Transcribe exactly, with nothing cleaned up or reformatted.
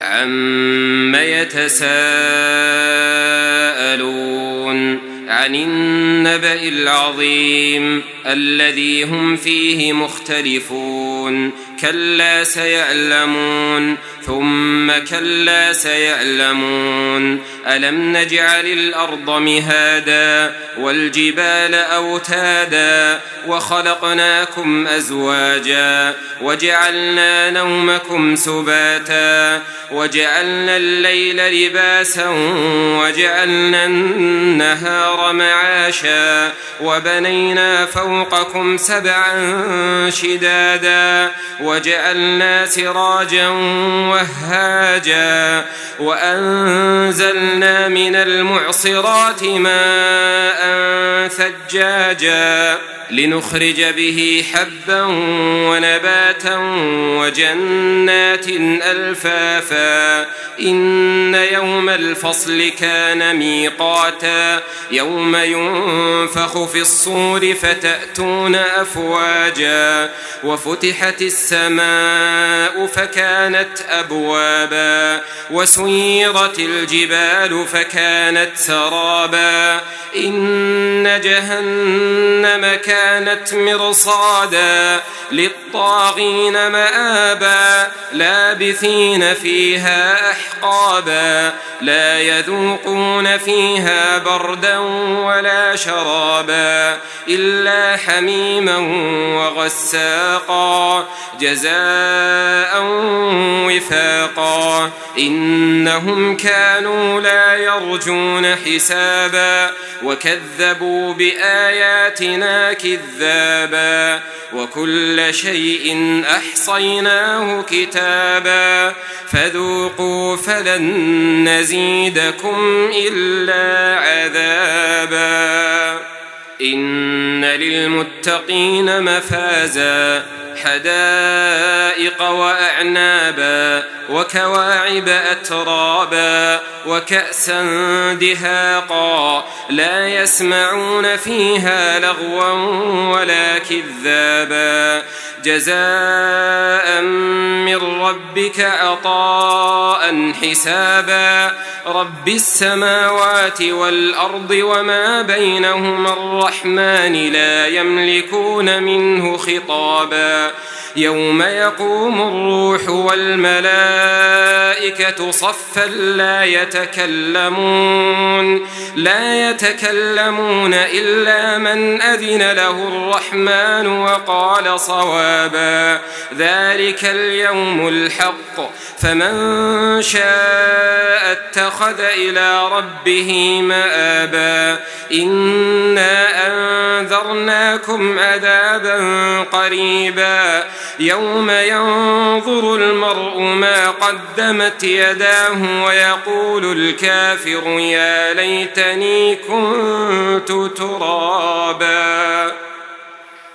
عَمَّ يتساءلون عن النبأ العظيم الذي هم فيه مختلفون كلا سيعلمون ثم كلا سيعلمون ألم نجعل الأرض مهادا والجبال أوتادا وخلقناكم أزواجا وجعلنا نومكم سباتا وجعلنا الليل لباسا وجعلنا النهار معاشا وبنينا فوقكم سبعا شدادا وجعلنا سراجا وهاجا وأنزلنا من المعصرات ماء ثجاجا لنخرج به حبا ونباتا وجنات ألفافا إن يوم الفصل كان ميقاتا يوم ينفخ في الصور فتأتون أفواجا وفتحت السماء فكانت أبوابا وسيرت الجبال فكانت سرابا إن جهنم كانت مرصادا للطاغين مآبا لابثين فيها أحقابا لا يذوقون فيها بردا ولا شرابا إلا حميما وغساقا جزاء وفاقا إنهم كانوا لا يرجون حسابا وكذبوا بآياتنا كذابا وكل شيء أحصيناه كتابا فذوقوا فلن نزيدكم إلا عذابا إن للمتقين مفازا حدائق وأعنابا وكواعب أترابا وكأسا دهاقا لا يسمعون فيها لغوا ولا كذابا جزاء من ربك عطاء حسابا رب السماوات والأرض وما بينهما الرحمن لا يملكون منه خطابا يوم يقوم الروح والملائكة صفا لا يتكلمون لا يتكلمون إلا من أذن له الرحمن وقال صوابا ذلك اليوم الحق فمن شاء اتخذ إلى ربه مآبا إنا أنذرناكم عذابا قريبا يوم ينظر المرء ما قدمت يداه ويقول الكافر يا ليتني كنت ترابا.